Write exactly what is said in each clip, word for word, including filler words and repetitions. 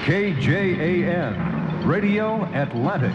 K J A N, Radio Atlantic.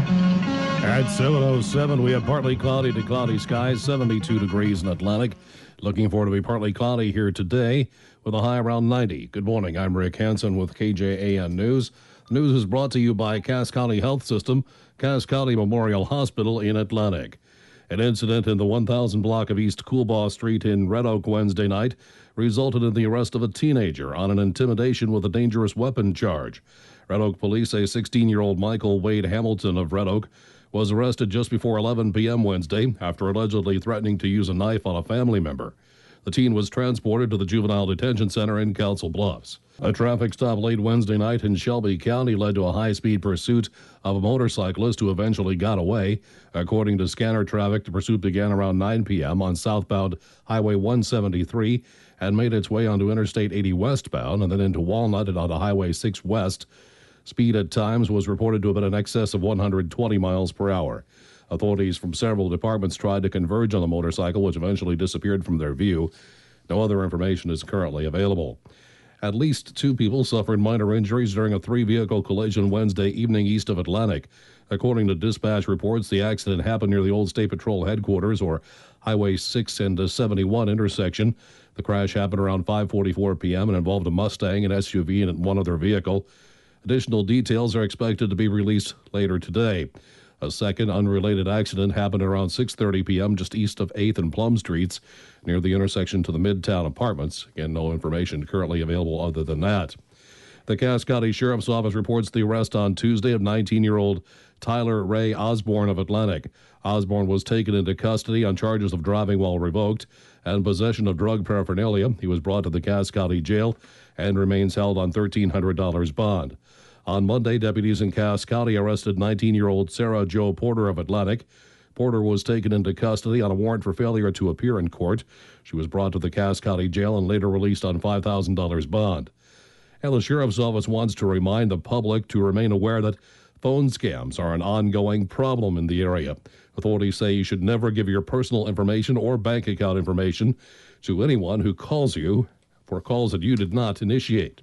At seven oh seven, we have partly cloudy to cloudy skies, seventy-two degrees in Atlantic. Looking forward to be partly cloudy here today with a high around ninety. Good morning, I'm Rick Hansen with K J A N News. The news is brought to you by Cass County Health System, Cass County Memorial Hospital in Atlantic. An incident in the one thousand block of East Coolbaugh Street in Red Oak Wednesday night resulted in the arrest of a teenager on an intimidation with a dangerous weapon charge. Red Oak police say sixteen-year-old Michael Wade Hamilton of Red Oak was arrested just before eleven p.m. Wednesday after allegedly threatening to use a knife on a family member. The teen was transported to the Juvenile Detention Center in Council Bluffs. A traffic stop late Wednesday night in Shelby County led to a high-speed pursuit of a motorcyclist who eventually got away. According to scanner traffic, the pursuit began around nine p.m. on southbound Highway one seventy-three and made its way onto Interstate eighty westbound and then into Walnut and onto Highway six west. Speed at times was reported to have been in excess of one hundred twenty miles per hour. Authorities from several departments tried to converge on the motorcycle, which eventually disappeared from their view. No other information is currently available. At least two people suffered minor injuries during a three-vehicle collision Wednesday evening east of Atlantic. According to dispatch reports, the accident happened near the old State Patrol headquarters, or Highway six and seventy-one intersection. The crash happened around five forty-four p.m. and involved a Mustang, an S U V, and one other vehicle. Additional details are expected to be released later today. A second unrelated accident happened around six thirty p.m. just east of eighth and Plum Streets near the intersection to the Midtown Apartments. Again, no information currently available other than that. The Cass County Sheriff's Office reports the arrest on Tuesday of nineteen-year-old Tyler Ray Osborne of Atlantic. Osborne was taken into custody on charges of driving while revoked and possession of drug paraphernalia. He was brought to the Cass County Jail and remains held on thirteen hundred dollars bond. On Monday, deputies in Cass County arrested nineteen-year-old Sarah Jo Porter of Atlantic. Porter was taken into custody on a warrant for failure to appear in court. She was brought to the Cass County Jail and later released on five thousand dollars bond. And the Sheriff's Office wants to remind the public to remain aware that phone scams are an ongoing problem in the area. Authorities say you should never give your personal information or bank account information to anyone who calls you for calls that you did not initiate.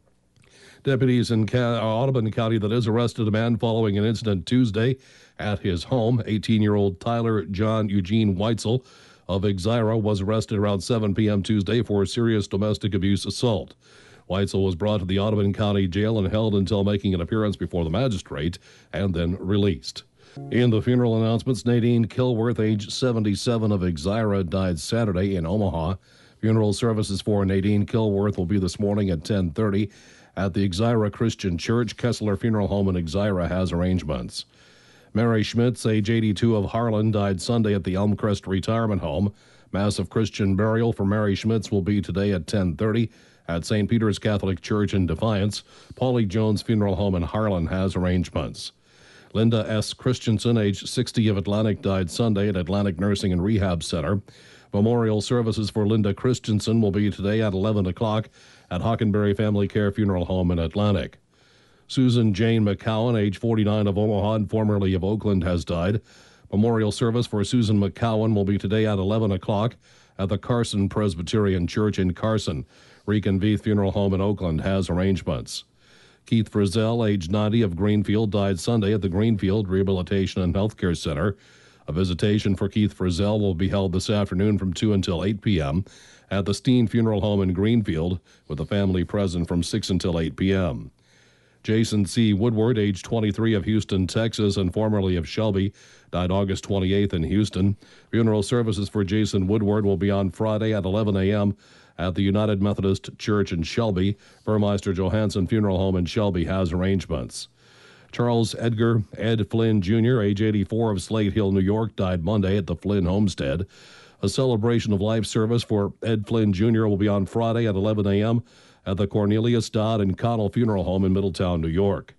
Deputies in Audubon County that is arrested a man following an incident Tuesday at his home. eighteen-year-old Tyler John Eugene Weitzel of Exira was arrested around seven p.m. Tuesday for serious domestic abuse assault. Weitzel was brought to the Audubon County Jail and held until making an appearance before the magistrate and then released. In the funeral announcements, Nadine Kilworth, age seventy-seven, of Exira, died Saturday in Omaha. Funeral services for Nadine Kilworth will be this morning at ten thirty. At the Exira Christian Church. Kessler Funeral Home in Exira has arrangements. Mary Schmitz, age eighty-two, of Harlan, died Sunday at the Elmcrest Retirement Home. Mass of Christian burial for Mary Schmitz will be today at ten thirty at Saint Peter's Catholic Church in Defiance. Paulie Jones Funeral Home in Harlan has arrangements. Linda S. Christensen, age sixty, of Atlantic, died Sunday at Atlantic Nursing and Rehab Center. Memorial services for Linda Christensen will be today at eleven o'clock at Hockenberry Family Care Funeral Home in Atlantic. Susan Jane McCowan, age forty-nine, of Omaha and formerly of Oakland, has died. Memorial service for Susan McCowan will be today at eleven o'clock at the Carson Presbyterian Church in Carson. Rican Veith Funeral Home in Oakland has arrangements. Keith Frizzell, age ninety, of Greenfield, died Sunday at the Greenfield Rehabilitation and Healthcare Center. A visitation for Keith Frizzell will be held this afternoon from two until eight p.m. at the Steen Funeral Home in Greenfield, with the family present from six until eight p.m. Jason C. Woodward, age twenty-three, of Houston, Texas, and formerly of Shelby, died August twenty-eighth in Houston. Funeral services for Jason Woodward will be on Friday at eleven a.m. at the United Methodist Church in Shelby. Burmeister Johansson Funeral Home in Shelby has arrangements. Charles Edgar Ed Flynn Junior, age eighty-four, of Slate Hill, New York, died Monday at the Flynn homestead. A celebration of life service for Ed Flynn Junior will be on Friday at eleven a.m. at the Cornelius Dodd and Connell Funeral Home in Middletown, New York.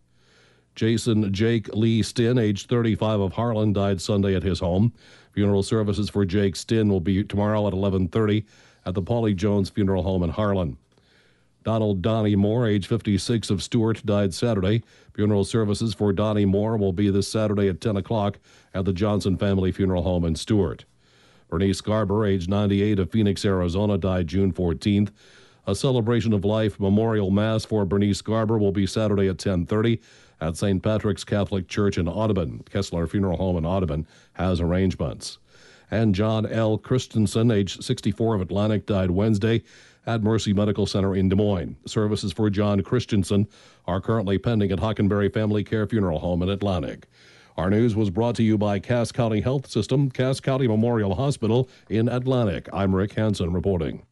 Jason Jake Lee Stinn, age thirty-five, of Harlan, died Sunday at his home. Funeral services for Jake Stinn will be tomorrow at eleven thirty at the Paulie Jones Funeral Home in Harlan. Donald Donnie Moore, age fifty-six, of Stewart, died Saturday. Funeral services for Donnie Moore will be this Saturday at ten o'clock at the Johnson Family Funeral Home in Stewart. Bernice Garber, age ninety-eight, of Phoenix, Arizona, died June fourteenth. A celebration of life memorial mass for Bernice Garber will be Saturday at ten thirty at Saint Patrick's Catholic Church in Audubon. Kessler Funeral Home in Audubon has arrangements. And John L. Christensen, age sixty-four, of Atlantic, died Wednesday at Mercy Medical Center in Des Moines. Services for John Christensen are currently pending at Hockenberry Family Care Funeral Home in Atlantic. Our news was brought to you by Cass County Health System, Cass County Memorial Hospital in Atlantic. I'm Rick Hansen reporting.